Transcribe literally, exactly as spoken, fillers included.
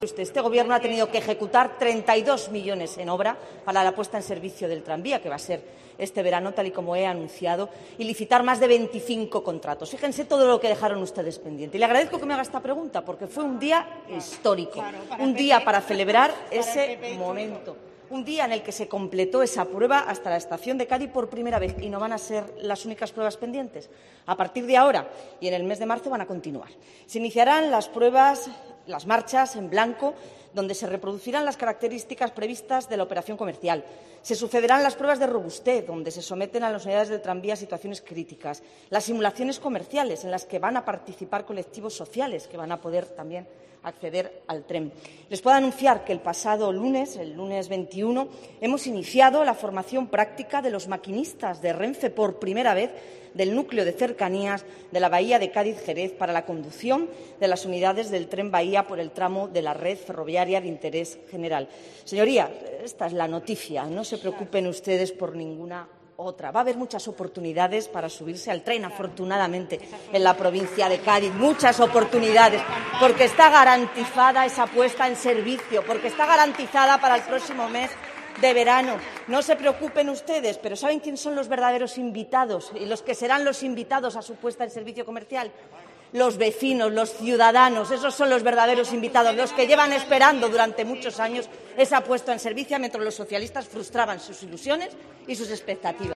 Este Gobierno ha tenido que ejecutar treinta y dos millones en obra para la puesta en servicio del tranvía, que va a ser este verano, tal y como he anunciado, y licitar más de veinticinco contratos. Fíjense todo lo que dejaron ustedes pendiente. Y le agradezco que me haga esta pregunta, porque fue un día histórico, un día para celebrar ese momento, un día en el que se completó esa prueba hasta la estación de Cádiz por primera vez, y no van a ser las únicas pruebas pendientes. A partir de ahora y en el mes de marzo van a continuar. Se iniciarán las pruebas, las marchas en blanco, donde se reproducirán las características previstas de la operación comercial. Se sucederán las pruebas de robustez, donde se someten a las unidades del tranvía a situaciones críticas. Las simulaciones comerciales, en las que van a participar colectivos sociales, que van a poder también acceder al tren. Les puedo anunciar que el pasado lunes, el lunes veintiuno, hemos iniciado la formación práctica de los maquinistas de Renfe por primera vez del núcleo de cercanías de la bahía de Cádiz-Jerez para la conducción de las unidades del Tren Bahía por el tramo de la red ferroviaria de interés general. Señoría, esta es la noticia. No se preocupen ustedes por ninguna otra. Va a haber muchas oportunidades para subirse al tren, afortunadamente, en la provincia de Cádiz. Muchas oportunidades, porque está garantizada esa puesta en servicio, porque está garantizada para el próximo mes de verano. No se preocupen ustedes, pero ¿saben quién son los verdaderos invitados y los que serán los invitados a su puesta en servicio comercial? Los vecinos, los ciudadanos, esos son los verdaderos invitados, los que llevan esperando durante muchos años esa puesta en servicio, mientras los socialistas frustraban sus ilusiones y sus expectativas.